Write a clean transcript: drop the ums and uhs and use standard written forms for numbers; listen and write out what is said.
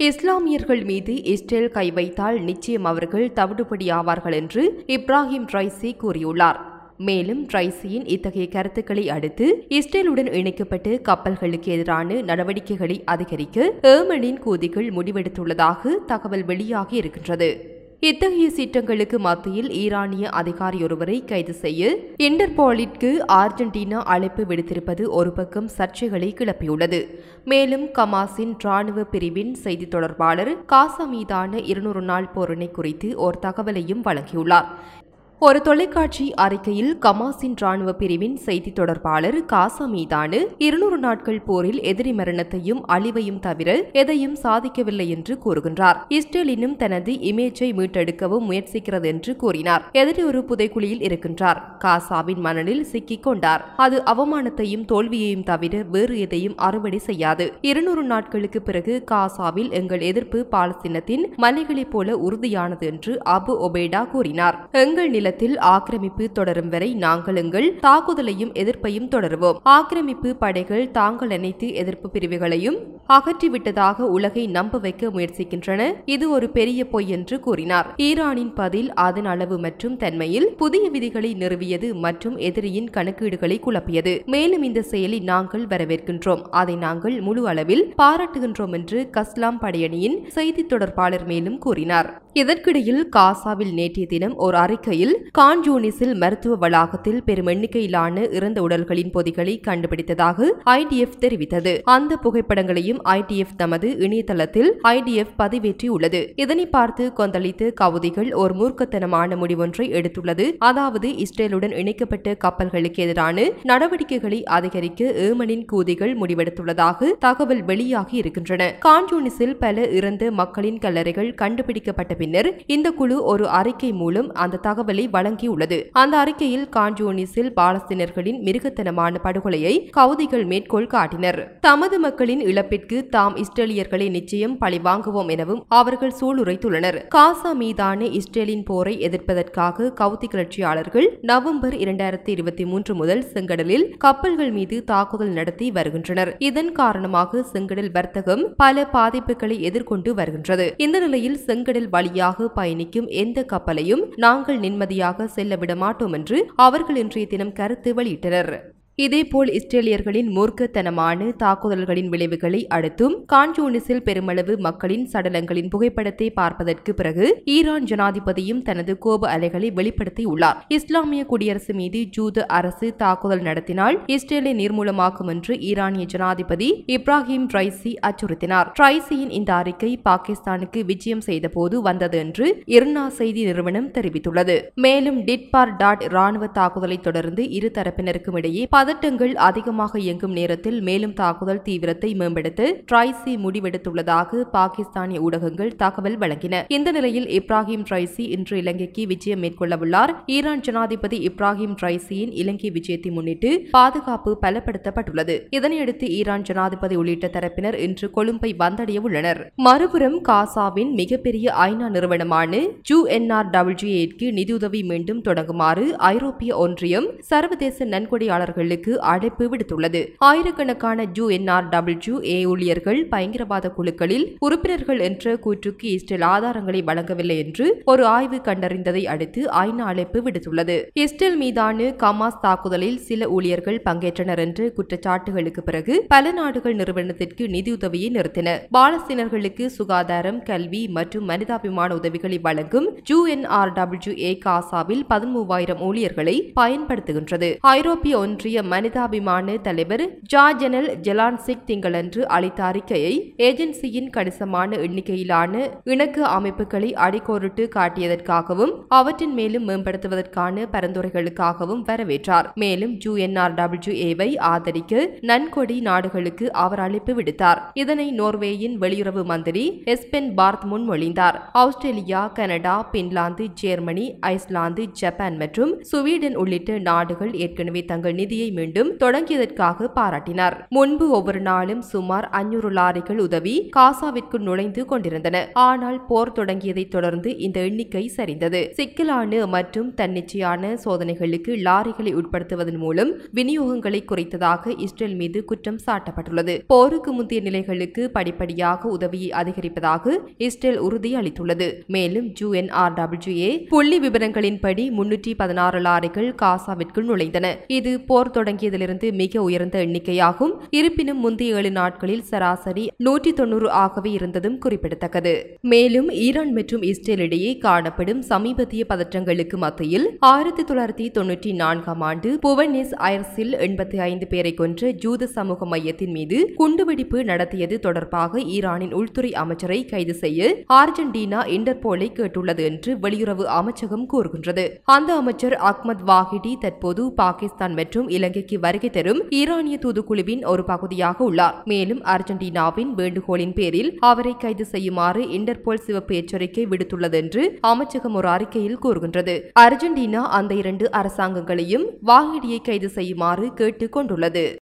இஸ்லாமியர்கள் மீது இஸ்ரேல் கை வைத்தால் நிச்சயம் அவர்கள் தவிடுபடியாவார்கள் என்று இப்ராஹிம் ரைசி கூறியுள்ளார். மேலும் ரைசியின் இத்தகைய கருத்துக்களை அடுத்து இஸ்ரேலுடன் இணைக்கப்பட்டு கப்பல்களுக்கு எதிரான நடவடிக்கைகளை அதிகரிக்க ஏமனின் கூதிகள் முடிவெடுத்துள்ளதாக தகவல் வெளியாகி இருக்கின்றது. இத்தகைய சீற்றங்களுக்கு மத்தியில் ஈரானிய அதிகாரியொருவரை கைது செய்ய இன்டர்போலிற்கு அர்ஜென்டினா அழைப்பு விடுத்திருப்பது ஒரு பக்கம் சர்ச்சைகளை கிளப்பியுள்ளது. மேலும் கமாஸின் ராணுவ பிரிவின் செய்தி தொடர்பாளர் காசா மீதான 200 நாள் போரினை குறித்து ஒரு தகவலையும் வழங்கியுள்ளார். ஒரு தொலைக்காட்சி அறிக்கையில் கமாஸின் ராணுவ பிரிவின் செய்தி தொடர்பாளர் காசா மீதான 200 நாட்கள் போரில் எதிரி மரணத்தையும் அழிவையும் தவிர எதையும் சாதிக்கவில்லை என்று கூறுகின்றார். இஸ்ரேல் இன்னும் தனது இமேஜை மீட்டெடுக்கவும் முயற்சிக்கிறது என்று கூறினார். எதிரி ஒரு புதைக்குழியில் இருக்கின்றார். காசாவின் மணலில் சிக்கிக் கொண்டார். அது அவமானத்தையும் தோல்வியையும் தவிர வேறு எதையும் அறுவடை செய்யாது. 200 நாட்களுக்கு பிறகு காசாவில் எங்கள் எதிர்ப்பு பாலஸ்தீனத்தின் மலைகளைப் போல உறுதியானது என்று அபு ஒபேடா கூறினார். எங்கள் நில ஆக்கிரமிப்பு தொடரும் வரை நாங்கள் எங்கள் தாக்குதலையும் எதிர்ப்பையும் தொடருவோம். ஆக்கிரமிப்பு படைகள் தாங்கள் அனைத்து எதிர்ப்பு பிரிவுகளையும் அகற்றிவிட்டதாக உலகை நம்ப வைக்க முயற்சிக்கின்றன. இது ஒரு பெரிய பொய் என்று கூறினார். ஈரானின் பதில் அதன் அளவு மற்றும் தன்மையில் புதிய விதிகளை நிறுவியது மற்றும் எதிரியின் கணக்கீடுகளை குழப்பியது. மேலும் இந்த செயலை நாங்கள் வரவேற்கின்றோம். அதை நாங்கள் முழு அளவில் பாராட்டுகின்றோம் என்று கஸ்லாம் படையணியின் செய்தி தொடர்பாளர் மேலும் கூறினார். இதற்கிடையில் காசாவில் நேற்றைய தினம் ஒரு அறிக்கையில் கான்யூனிஸில் மருத்துவ வளாகத்தில் பெரும் எண்ணிக்கையிலான இறந்த உடல்களின் பொதிகளை கண்டுபிடித்ததாக IDF தெரிவித்தது. அந்த புகைப்படங்களையும் IDF தமது இணையதளத்தில் பதிவேற்றியுள்ளது. இதனை பார்த்து கொந்தளித்து கவுதிகள் ஒரு மூர்க்கத்தனமான முடிவொன்றை எடுத்துள்ளது. அதாவது இஸ்ரேலுடன் இணைக்கப்பட்ட கப்பல்களுக்கு எதிரான நடவடிக்கைகளை அதிகரிக்க ஏமனின் கூதிகள் முடிவெடுத்துள்ளதாக தகவல் வெளியாகி இருக்கின்றன. கான்யூனிஸில் பல இறந்த மக்களின் கல்லறைகள் கண்டுபிடிக்கப்பட்ட பின்னர் இந்த குழு ஒரு அறிக்கை மூலம் அந்த தகவலை வழங்கியுள்ளது. அந்த அறிக்கையில் கான்யூனிஸில் பாலஸ்தீனர்களின் மிருகத்தனமான படுகொலையை கவுதிகள் மேற்கோள் காட்டினர். தமது மக்களின் இழப்பிற்கு தாம் இஸ்ரேலியர்களை நிச்சயம் பழிவாங்குவோம் எனவும் அவர்கள் சூளுரைத்துள்ளனர். காசா மீதான இஸ்ரேலின் போரை எதிர்ப்பதற்காக கவுதி கிளர்ச்சியாளர்கள் நவம்பர் 2023 முதல் செங்கடலில் கப்பல்கள் மீது தாக்குதல் நடத்தி வருகின்றனர். இதன் காரணமாக செங்கடல் வர்த்தகம் பல பாதிப்புகளை எதிர்கொண்டு வருகின்றது. இந்த நிலையில் செங்கடல் வழியாக பயணிக்கும் எந்த கப்பலையும் நாங்கள் நிம்மதியாக செல்ல விட மாட்டோம் என்று அவர்கள் இன்றைய தினம் கருத்து வெளியிட்டனர். இதேபோல் இஸ்ரேலியர்களின் மூர்க்கத்தனமான தாக்குதல்களின் விளைவுகளை அடுத்தும் கான்யூனிஸில் பெருமளவு மக்களின் சடலங்களின் புகைப்படத்தை பார்ப்பதற்கு பிறகு ஈரான் ஜனாதிபதியும் தனது கோப அலைகளை வெளிப்படுத்தியுள்ளார். இஸ்லாமிய குடியரசு மீது ஜூத அரசு தாக்குதல் நடத்தினால் இஸ்ரேலை நிர்மூலமாக்கும் என்று ஈரானிய ஜனாதிபதி இப்ராஹிம் ரைசி அச்சுறுத்தினார். ரைசியின் இந்த அறிக்கை பாகிஸ்தானுக்கு விஜயம் செய்த போது வந்தது என்று இர்னா செய்தி நிறுவனம் தெரிவித்துள்ளது. மேலும் டிட்பார் ராணுவ தாக்குதலை தொடர்ந்து இரு தரப்பினருக்கும் இடையே பதட்டங்கள் அதிகமாக இயங்கும் நேரத்தில் மேலும் தாக்குதல் தீவிரத்தை மேம்படுத்த ரைசி முடிவெடுத்துள்ளதாக பாகிஸ்தானிய ஊடகங்கள் தகவல் வழங்கின. இந்த நிலையில் இப்ராஹிம் ரைசி இன்று இலங்கைக்கு விஜயம் மேற்கொள்ளவுள்ளார். ஈரான் ஜனாதிபதி இப்ராஹிம் ரைசியின் இலங்கை விஜயத்தை முன்னிட்டு பாதுகாப்பு பலப்படுத்தப்பட்டுள்ளது. இதனையடுத்து ஈரான் ஜனாதிபதி உள்ளிட்ட தரப்பினர் இன்று கொழும்பை வந்தடைய உள்ளனர். மறுபுறம் காசாவின் மிகப்பெரிய ஐநா நிறுவனமான UNRWA-க்கு நிதியுதவி மீண்டும் தொடங்குமாறு ஐரோப்பிய ஒன்றியம் சர்வதேச நன்கொடையாளர்கள் அழைப்பு விடுத்துள்ளது. ஆயிரக்கணக்கான UNRWA ஊழியர்கள் பயங்கரவாத குழுக்களில் உறுப்பினர்கள் என்ற கூற்றுக்கு இஸ்ரேல் ஆதாரங்களை வழங்கவில்லை என்று ஒரு ஆய்வு கண்டறிந்ததை அடுத்து ஐநா அழைப்பு விடுத்துள்ளது. இஸ்ரேல் மீதான கமாஸ் தாக்குதலில் சில ஊழியர்கள் பங்கேற்றனர் என்ற குற்றச்சாட்டுகளுக்கு பிறகு பல நாடுகள் நிறுவனத்திற்கு நிதியுதவியை நிறுத்தின. பாலஸ்தீனர்களுக்கு சுகாதாரம், கல்வி மற்றும் மனிதாபிமான உதவிகளை வழங்கும் UNRWA காசாவில் 13,000 ஊழியர்களை பயன்படுத்துகின்றது. ஐரோப்பிய ஒன்றிய மனிதாபிமான தலைவர் ஜார்ஜனல் ஜெலான்சிக் திங்களன்று அளித்த அறிக்கையை ஏஜென்சியின் கணிசமான எண்ணிக்கையிலான இணக்க அமைப்புகளை அடிக்கோரிட்டு காட்டியதற்காகவும் அவற்றின் மேலும் மேம்படுத்துவதற்கான பரிந்துரைகளுக்காகவும் வரவேற்றார். மேலும் UNRWA-வை ஆதரிக்க நன்கொடை நாடுகளுக்கு அவர் அழைப்பு விடுத்தார். இதனை நோர்வேயின் வெளியுறவு மந்திரி எஸ்பென் பார்த் முன்மொழிந்தார். Australia, Canada, Finland, Germany, Iceland, Japan மற்றும் சுவீடன் உள்ளிட்ட நாடுகள் ஏற்கனவே தங்கள் நிதியை மீண்டும் தொடங்கியதற்காக பாராட்டினார். முன்பு ஒவ்வொரு நாளும் சுமார் 500 லாரிகள் உதவி காசாவிற்குள் நுழைந்து கொண்டிருந்தன. ஆனால் போர் தொடங்கியதைத் தொடர்ந்து இந்த எண்ணிக்கை சரிந்தது. சிக்கலான மற்றும் தன்னிச்சையான சோதனைகளுக்கு லாரிகளை உட்படுத்துவதன் மூலம் விநியோகங்களை குறைத்ததாக இஸ்ரேல் மீது குற்றம் சாட்டப்பட்டுள்ளது. போருக்கு முந்தைய நிலைகளுக்கு படிப்படியாக உதவியை அதிகரிப்பதாக இஸ்ரேல் உறுதி அளித்துள்ளது. மேலும் UNRWA புள்ளி விவரங்களின்படி 316 லாரிகள் காசாவிற்குள் நுழைந்தன. இது போர் தொடங்கியதிலிருந்து மிக உயர்ந்த எண்ணிக்கையாகும். இருப்பினும் முந்தைய 7 நாட்களில் சராசரி 190 ஆகவே இருந்ததும் குறிப்பிடத்தக்கது. மேலும் ஈரான் மற்றும் இஸ்ரேல் இடையே காணப்படும் சமீபத்திய பதற்றங்களுக்கு மத்தியில் 1994 ஆண்டு புவனேஸ் ஐர்ஸில் 85 பேரை கொன்ற ஜூத சமூக மையத்தின் மீது குண்டுவெடிப்பு நடத்தியது தொடர்பாக ஈரானின் உள்துறை அமைச்சரை கைது செய்ய அர்ஜென்டினா இன்டர்போலை கேட்டுள்ளது என்று வெளியுறவு அமைச்சகம் கூறுகின்றது. அந்த அமைச்சர் அஹ்மத் வாஹிடி தற்போது பாகிஸ்தான் மற்றும் இலங்கைக்கு வருகை தரும் ஈரானிய தூதுக்குழுவின் ஒரு பகுதியாக உள்ளார். மேலும் அர்ஜென்டினாவின் வேண்டுகோளின் பேரில் அவரை கைது செய்யுமாறு இன்டர்போல் சிவப்பு எச்சரிக்கை விடுத்துள்ளது என்று அமைச்சகம் ஒரு அறிக்கையில் கூறுகின்றது. அர்ஜென்டினா அந்த 2 அரசாங்கங்களையும் வாஹிடியை கைது செய்யுமாறு கேட்டுக் கொண்டுள்ளது.